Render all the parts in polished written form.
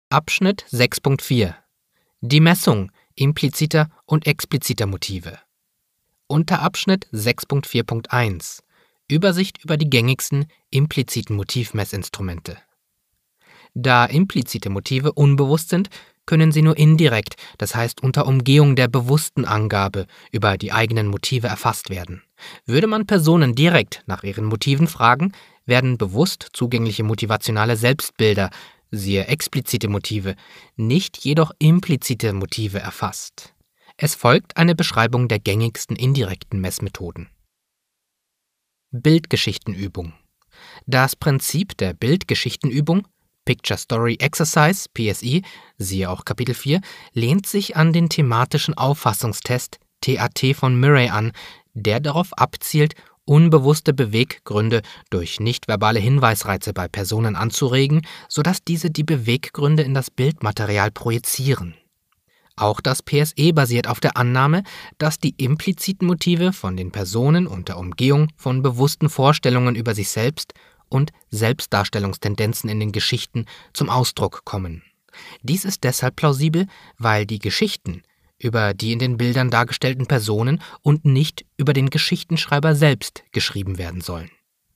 Abschnitt 6.4 Die Messung impliziter und expliziter Motive. Unterabschnitt 6.4.1 Übersicht über die gängigsten impliziten Motivmessinstrumente. Da implizite Motive unbewusst sind, können sie nur indirekt, das heißt unter Umgehung der bewussten Angabe über die eigenen Motive erfasst werden. Würde man Personen direkt nach ihren Motiven fragen, werden bewusst zugängliche motivationale Selbstbilder, siehe explizite Motive, nicht jedoch implizite Motive erfasst. Es folgt eine Beschreibung der gängigsten indirekten Messmethoden. Bildgeschichtenübung. Das Prinzip der Bildgeschichtenübung Picture Story Exercise, PSI, siehe auch Kapitel 4, lehnt sich an den thematischen Auffassungstest TAT von Murray an, der darauf abzielt, unbewusste Beweggründe durch nichtverbale Hinweisreize bei Personen anzuregen, sodass diese die Beweggründe in das Bildmaterial projizieren. Auch das PSE basiert auf der Annahme, dass die impliziten Motive von den Personen unter Umgehung von bewussten Vorstellungen über sich selbst und Selbstdarstellungstendenzen in den Geschichten zum Ausdruck kommen. Dies ist deshalb plausibel, weil die Geschichten über die in den Bildern dargestellten Personen und nicht über den Geschichtenschreiber selbst geschrieben werden sollen.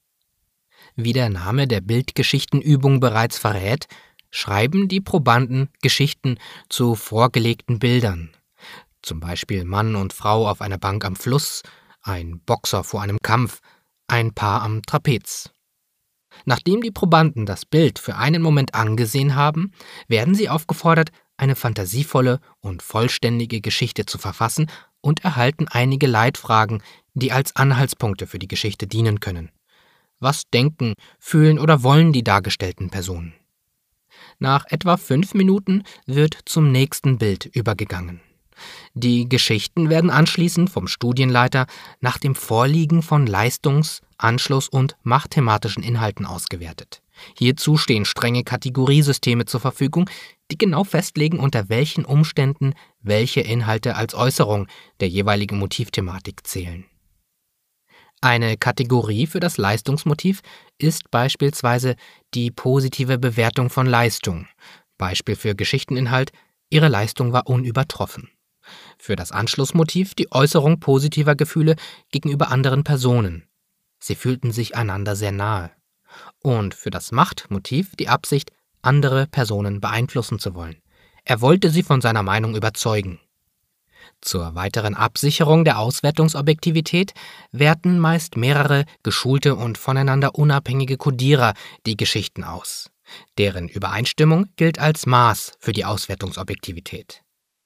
Wie der Name der Bildgeschichtenübung bereits verrät, schreiben die Probanden Geschichten zu vorgelegten Bildern. Zum Beispiel Mann und Frau auf einer Bank am Fluss, ein Boxer vor einem Kampf, ein Paar am Trapez. Nachdem die Probanden das Bild für einen Moment angesehen haben, werden sie aufgefordert, eine fantasievolle und vollständige Geschichte zu verfassen und erhalten einige Leitfragen, die als Anhaltspunkte für die Geschichte dienen können. Was denken, fühlen oder wollen die dargestellten Personen? Nach etwa 5 Minuten wird zum nächsten Bild übergegangen. Die Geschichten werden anschließend vom Studienleiter nach dem Vorliegen von Leistungs-, Anschluss- und machtthematischen Inhalten ausgewertet. Hierzu stehen strenge Kategoriesysteme zur Verfügung, die genau festlegen, unter welchen Umständen welche Inhalte als Äußerung der jeweiligen Motivthematik zählen. Eine Kategorie für das Leistungsmotiv ist beispielsweise die positive Bewertung von Leistung. Beispiel für Geschichteninhalt: Ihre Leistung war unübertroffen. Für das Anschlussmotiv die Äußerung positiver Gefühle gegenüber anderen Personen. Sie fühlten sich einander sehr nahe. Und für das Machtmotiv die Absicht, andere Personen beeinflussen zu wollen. Er wollte sie von seiner Meinung überzeugen. Zur weiteren Absicherung der Auswertungsobjektivität werten meist mehrere geschulte und voneinander unabhängige Kodierer die Geschichten aus. Deren Übereinstimmung gilt als Maß für die Auswertungsobjektivität.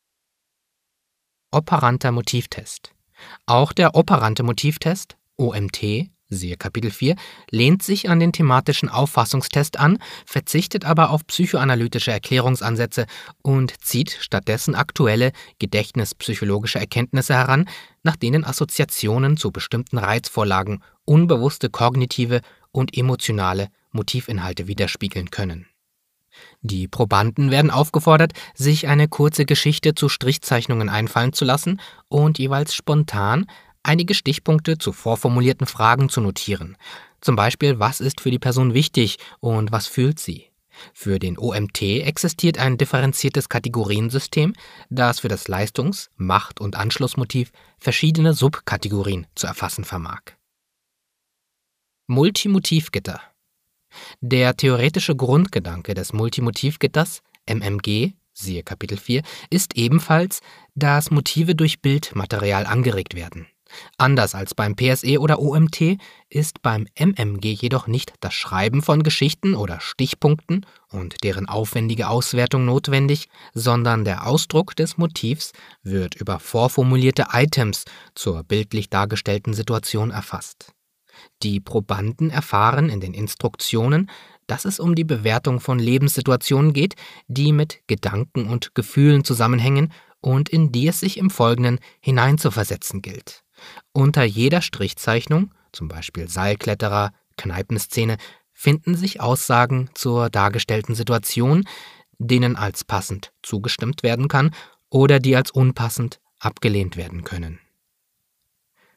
Operanter Motivtest. Auch der operante Motivtest, OMT, siehe Kapitel 4, lehnt sich an den thematischen Auffassungstest an, verzichtet aber auf psychoanalytische Erklärungsansätze und zieht stattdessen aktuelle gedächtnispsychologische Erkenntnisse heran, nach denen Assoziationen zu bestimmten Reizvorlagen unbewusste kognitive und emotionale Motivinhalte widerspiegeln können. Die Probanden werden aufgefordert, sich eine kurze Geschichte zu Strichzeichnungen einfallen zu lassen und jeweils spontan einige Stichpunkte zu vorformulierten Fragen zu notieren. Zum Beispiel, was ist für die Person wichtig und was fühlt sie? Für den OMT existiert ein differenziertes Kategoriensystem, das für das Leistungs-, Macht- und Anschlussmotiv verschiedene Subkategorien zu erfassen vermag. Multimotivgitter. Der theoretische Grundgedanke des Multimotivgitters, MMG, siehe Kapitel 4, ist ebenfalls, dass Motive durch Bildmaterial angeregt werden. Anders als beim PSE oder OMT ist beim MMG jedoch nicht das Schreiben von Geschichten oder Stichpunkten und deren aufwendige Auswertung notwendig, sondern der Ausdruck des Motivs wird über vorformulierte Items zur bildlich dargestellten Situation erfasst. Die Probanden erfahren in den Instruktionen, dass es um die Bewertung von Lebenssituationen geht, die mit Gedanken und Gefühlen zusammenhängen und in die es sich im Folgenden hineinzuversetzen gilt. Unter jeder Strichzeichnung, zum Beispiel Seilkletterer, Kneipenszene, finden sich Aussagen zur dargestellten Situation, denen als passend zugestimmt werden kann oder die als unpassend abgelehnt werden können.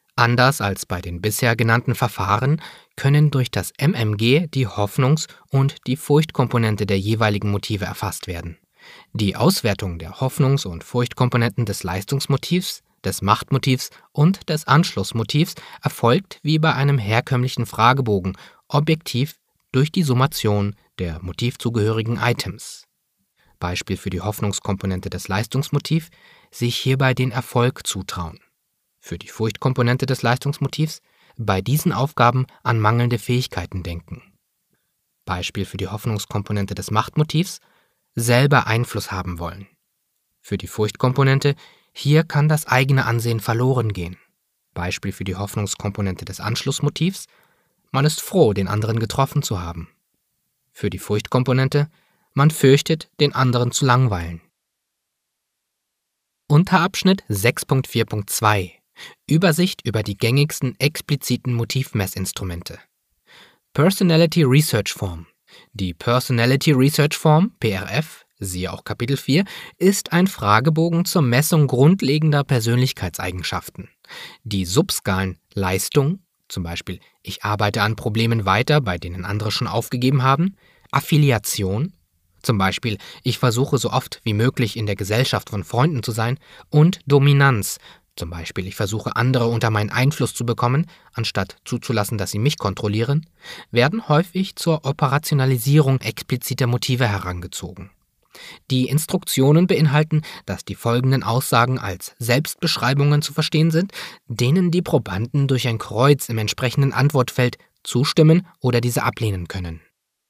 Anders als bei den bisher genannten Verfahren können durch das MMG die Hoffnungs- und die Furchtkomponente der jeweiligen Motive erfasst werden. Die Auswertung der Hoffnungs- und Furchtkomponenten des Leistungsmotivs, des Machtmotivs und des Anschlussmotivs erfolgt wie bei einem herkömmlichen Fragebogen objektiv durch die Summation der motivzugehörigen Items. Beispiel für die Hoffnungskomponente des Leistungsmotivs: sich hierbei den Erfolg zutrauen. Für die Furchtkomponente des Leistungsmotivs: bei diesen Aufgaben an mangelnde Fähigkeiten denken. Beispiel für die Hoffnungskomponente des Machtmotivs: selber Einfluss haben wollen. Für die Furchtkomponente: hier kann das eigene Ansehen verloren gehen. Beispiel für die Hoffnungskomponente des Anschlussmotivs: man ist froh, den anderen getroffen zu haben. Für die Furchtkomponente: man fürchtet, den anderen zu langweilen. Unterabschnitt 6.4.2 Übersicht über die gängigsten expliziten Motivmessinstrumente. Personality Research Form. Die Personality Research Form, PRF, siehe auch Kapitel 4, ist ein Fragebogen zur Messung grundlegender Persönlichkeitseigenschaften. Die Subskalen Leistung, zum Beispiel ich arbeite an Problemen weiter, bei denen andere schon aufgegeben haben, Affiliation, zum Beispiel ich versuche so oft wie möglich in der Gesellschaft von Freunden zu sein, und Dominanz, zum Beispiel ich versuche andere unter meinen Einfluss zu bekommen, anstatt zuzulassen, dass sie mich kontrollieren, werden häufig zur Operationalisierung expliziter Motive herangezogen. Die Instruktionen beinhalten, dass die folgenden Aussagen als Selbstbeschreibungen zu verstehen sind, denen die Probanden durch ein Kreuz im entsprechenden Antwortfeld zustimmen oder diese ablehnen können.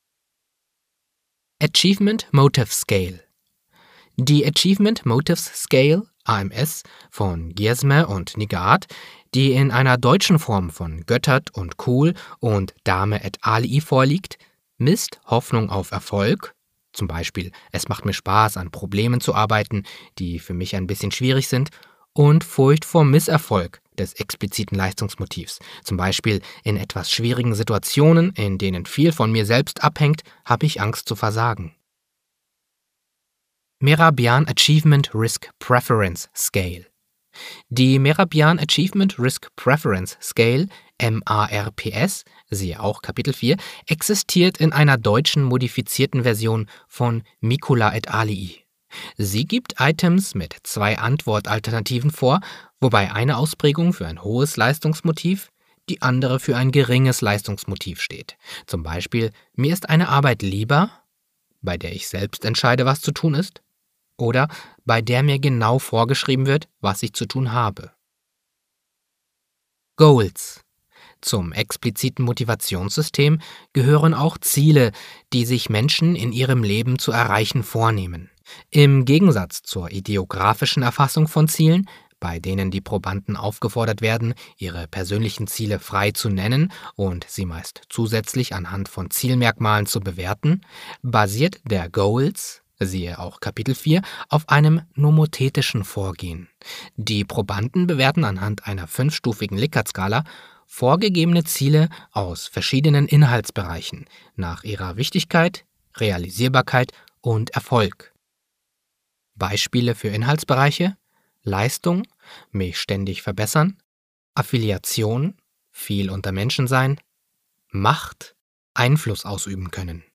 Achievement Motive Scale. Die Achievement Motives Scale, AMS, von Giersme und Nigaard, die in einer deutschen Form von Göttert und Kuhl und Dahme et al. Vorliegt, misst Hoffnung auf Erfolg, zum Beispiel es macht mir Spaß, an Problemen zu arbeiten, die für mich ein bisschen schwierig sind, und Furcht vor Misserfolg des expliziten Leistungsmotivs. Zum Beispiel in etwas schwierigen Situationen, in denen viel von mir selbst abhängt, habe ich Angst zu versagen. Mehrabian Achievement Risk Preference Scale. Die Mehrabian Achievement Risk Preference Scale, MARPS, siehe auch Kapitel 4, existiert in einer deutschen modifizierten Version von Mikula et al. Sie gibt Items mit 2 Antwortalternativen vor, wobei eine Ausprägung für ein hohes Leistungsmotiv, die andere für ein geringes Leistungsmotiv steht. Zum Beispiel, mir ist eine Arbeit lieber, bei der ich selbst entscheide, was zu tun ist, oder bei der mir genau vorgeschrieben wird, was ich zu tun habe. Goals. Zum expliziten Motivationssystem gehören auch Ziele, die sich Menschen in ihrem Leben zu erreichen vornehmen. Im Gegensatz zur ideografischen Erfassung von Zielen, bei denen die Probanden aufgefordert werden, ihre persönlichen Ziele frei zu nennen und sie meist zusätzlich anhand von Zielmerkmalen zu bewerten, basiert der Goals, siehe auch Kapitel 4, auf einem nomothetischen Vorgehen. Die Probanden bewerten anhand einer 5-stufigen Likert-Skala vorgegebene Ziele aus verschiedenen Inhaltsbereichen nach ihrer Wichtigkeit, Realisierbarkeit und Erfolg. Beispiele für Inhaltsbereiche: Leistung, mich ständig verbessern, Affiliation, viel unter Menschen sein, Macht, Einfluss ausüben können.